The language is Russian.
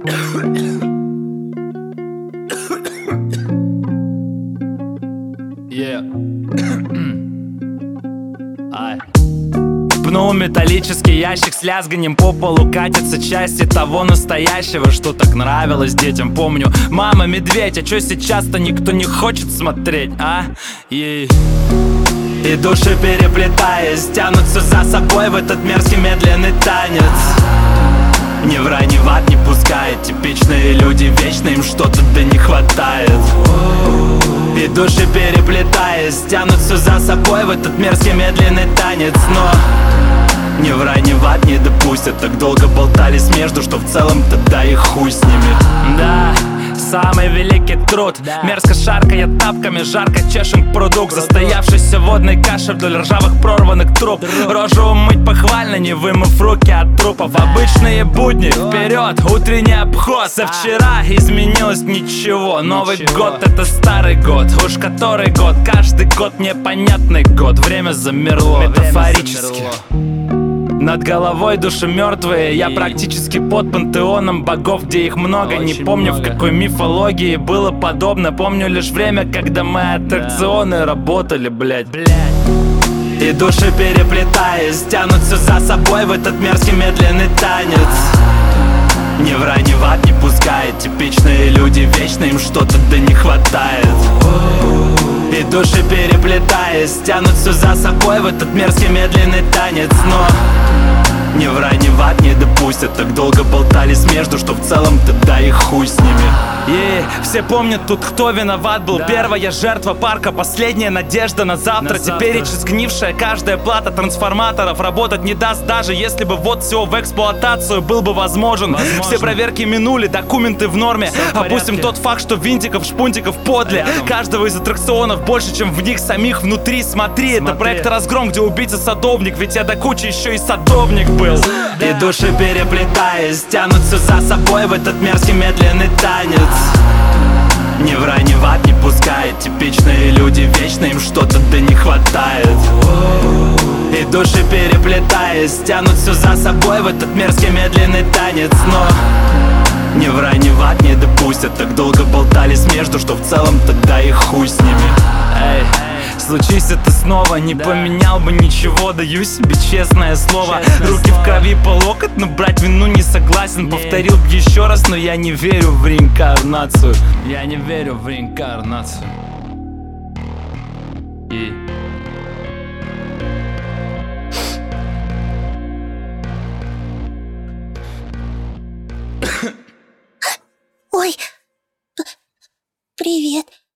Пнул металлический ящик, с лязганьем по полу катятся части того настоящего, что так нравилось детям. Помню, мама медведь, а чё сейчас-то никто не хочет смотреть, а? И души, переплетаясь, тянутся за собой в этот мерзкий медленный танец. Ни в рай, ни в ад не пускает. Типичные люди, вечно им что-то да не хватает. И души, переплетаясь, тянутся за собой в этот мерзкий медленный танец. Но ни в рай, ни в ад не допустят. Так долго болтались между, что в целом-то да и хуй с ними. Да, самый великий труд. Мерзко шаркая тапками, жарко чешем к пруду, к застоявшейся водной каше вдоль ржавых прорванных труб. Рожу умыть похвально, не вымыв руки от трупов. Обычные будни, вперед, утренний обход. Со вчера изменилось ничего. Новый год — это старый год. Уж который год, каждый год непонятный год. Время замерло, метафорически. Над головой души мертвые. Я практически под пантеоном богов, где их много. Не помню, в какой мифологии было подобно. Помню лишь время, когда мы аттракционы работали, блядь. И души, переплетаясь, тянутся за собой в этот мерзкий медленный танец. Ни в рай, ни в ад не пускает. Типичные люди, вечно им что-то да не хватает. И души, переплетаясь, тянутся за собой в этот мерзкий медленный танец. Но ни в рай, ни в ад не допустят. Так долго болтались между, что в целом-то да и хуй с ними. И все помнят тут, кто виноват был. Первая жертва парка, последняя надежда на завтра. Теперь сгнившая каждая плата трансформаторов работать не даст, даже если бы вот все в эксплуатацию был бы возможен. Все проверки минули, документы в норме. Опустим тот факт, что винтиков, шпунтиков подле каждого из аттракционов больше, чем в них самих внутри. Смотри, это проект «Разгром», где убийца садовник. Ведь я до кучи еще и садовник был. И души, переплетаясь, тянутся за собой в этот мерзкий медленный танец. Ни в рай, ни в ад не пускает. Типичные люди, вечно им что-то да не хватает. И души, переплетаясь, тянутся за собой в этот мерзкий медленный танец. Но ни в рай, ни в ад не допустят. Так долго болтались между, что в целом тогда и хуй с ними. Эй, случись это снова, не поменял бы ничего. Даю себе честное слово. Руки в крови по локоть, но брать вину не согласен. Повторил б еще раз, но я не верю в реинкарнацию. Я не верю в реинкарнацию. Ой, привет.